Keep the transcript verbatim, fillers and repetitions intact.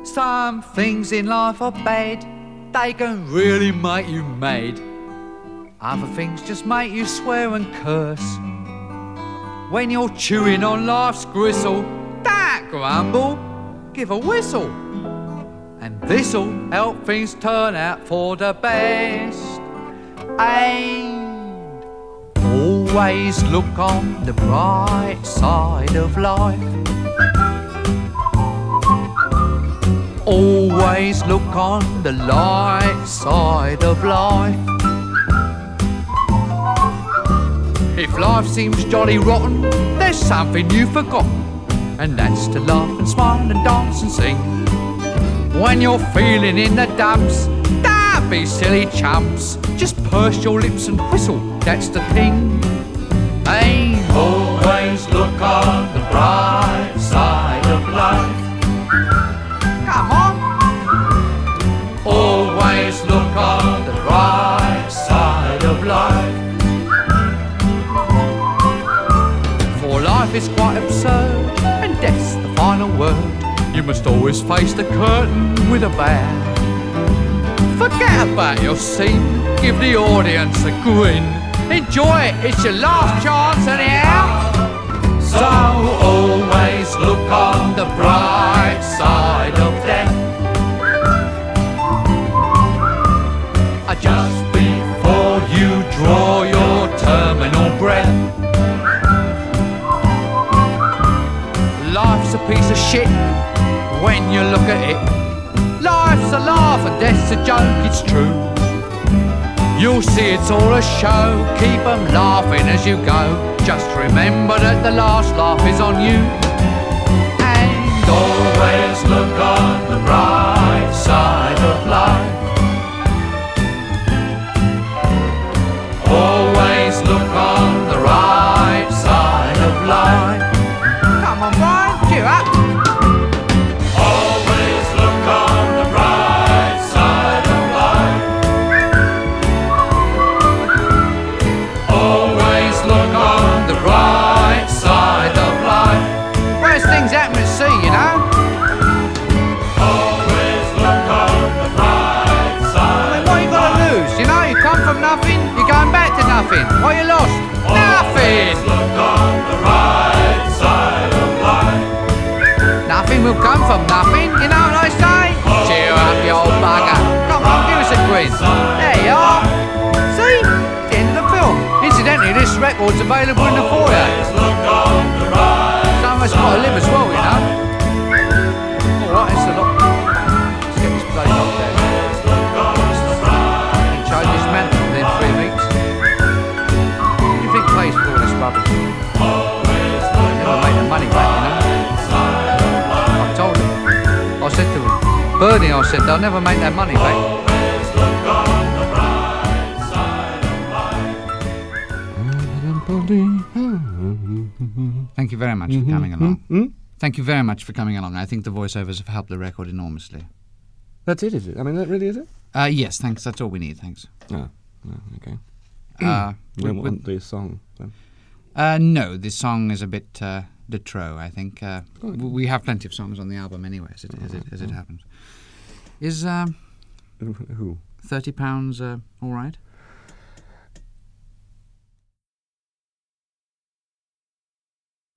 Some things in life are bad, they can really make you mad. Other things just make you swear and curse. When you're chewing on life's gristle, don't grumble, give a whistle. And this'll help things turn out for the best. And always look on the bright side of life. Always look on the light side of life. If life seems jolly rotten, there's something you've forgotten, and that's to laugh and smile and dance and sing. When you're feeling in the dumps, don't be silly chumps. Just purse your lips and whistle, that's the thing. Hey, always look on the bright side of life. Come on. Always look on the right side of life. For life is quite absurd, and death's the final word. You must always face the curtain with a bow. Forget about your scene, give the audience a grin. Enjoy it, it's your last chance anyhow. So always look on the bright side of death. Just before you draw your terminal breath. Life's a piece of shit when you look at it. Life's a laugh and death's a joke, it's true. You'll see it's all a show, keep 'em laughing as you go. Just remember that the last laugh is on you. And always look on the bright side of life. Always look on the right side of life. Come on, Brian, cheer up. Always look on the right side of life. Always look on the right side of life. Worst things happen at sea, you know. Always look on the right side. I mean, what you got to lose? You know, you come from nothing, you're going back to nothing. What you lost? Nothing. Look on the right side of life. Nothing will come from nothing. You know what I say? Cheer up, you old bugger. Come on, give us a grin. There you are. See? It's the end of the film. Incidentally, this record's available in the foyer. Some of us got to live as well, you know. All right, it's a lot. Let's get this bloody knocked down. Change this man within three weeks. What do you think pays for all this rubbish? Never make the money back, you know. I told him. I said to him, Bernie, I said, they'll never make that money back. Thank you very much for coming along. Thank you very much for coming along. I think the voiceovers have helped the record enormously. That's it, is it? I mean, that really is it? Uh, yes, thanks. That's all we need, thanks. Oh, oh okay. Uh, you don't with, want the song, then? Uh, no, this song is a bit uh, de trop, I think. Uh, oh. We have plenty of songs on the album anyway, as it, as it, as it happens. Is um, Who? thirty pounds uh, all right?